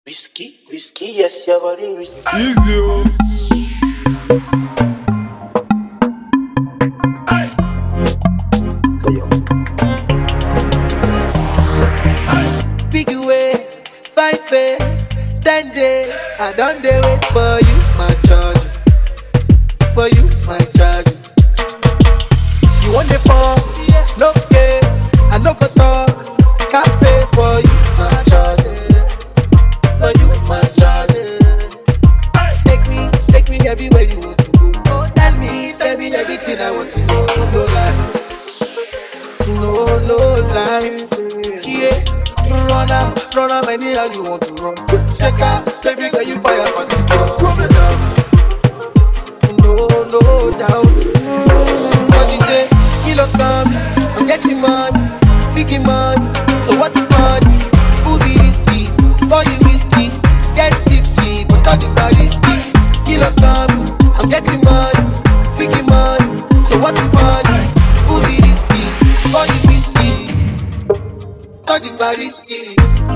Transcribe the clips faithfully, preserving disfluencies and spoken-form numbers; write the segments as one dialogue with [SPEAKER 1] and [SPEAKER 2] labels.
[SPEAKER 1] Whiskey, whiskey, yes, your body risky.
[SPEAKER 2] Easy, oh.
[SPEAKER 3] Big ways, five face, ten days. I done dey wait for you, my charge. For you, my charge. You want the phone? Yes. No face, I no go talk. Cafe for you, my charge. For you, my charge. Take me, take me everywhere you want to go. Oh, tell me, tell me everything I want to know. No lie, no, no lie. Yeah. Run out, run out anyhow you want to run. Check out, baby girl you fire fast. Rub it down, no, no doubt. Cause you say, kilo come, I'm getting money, biggie money. So what's the fun? Who be risky? Body whiskey, get tipsy, but all the car risky. Kilo come, I'm getting money, biggie money. So what's the fun? Who be risky? Body whiskey. All the bar risky.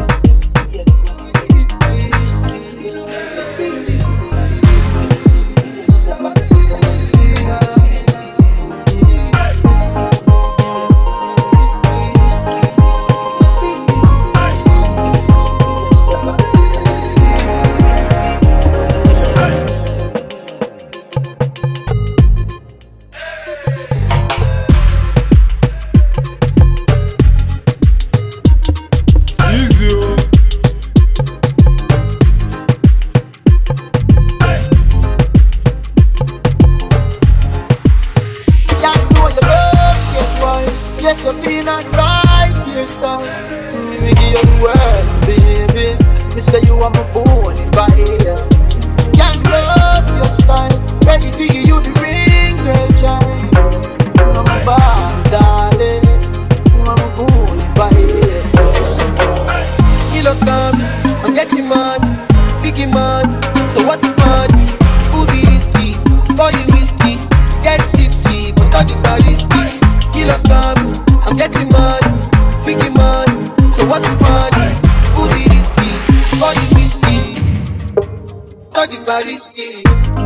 [SPEAKER 3] Get something on the right place now. Me give you the world, baby. Me say you are my bonfire. Can't love your style. Ready to give you the ring, girl, child. I'm a bad darling. I'm a bonfire. Kilo come, I'm getting money, biggie money. So what's the fun? Who be risky? Body whiskey, get tipsy, but all the car risky. Kilo come. I'm getting money, biggie money. So what's the fun? Who be risky? Body whiskey, all the bar risky.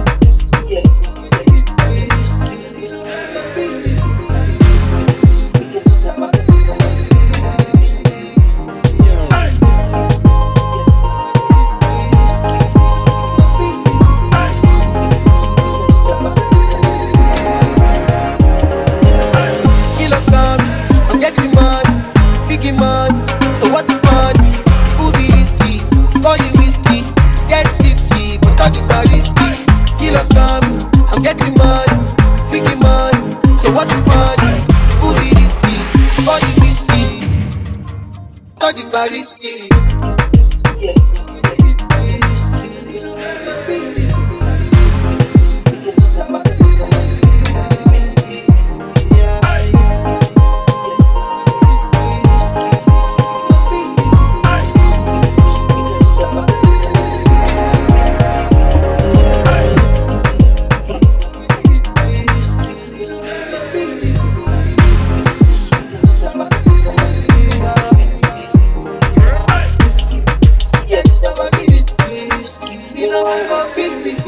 [SPEAKER 3] So what's the fun? Who be risky? Body whiskey, get tipsy, but all the car risky. Kilo come, I'm getting money, biggie money. So what's the fun? Who be risky? Body whiskey, all the car risky.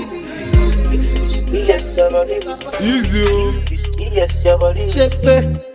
[SPEAKER 2] Easy, oh.
[SPEAKER 1] Whiskey, yes, your body
[SPEAKER 3] Check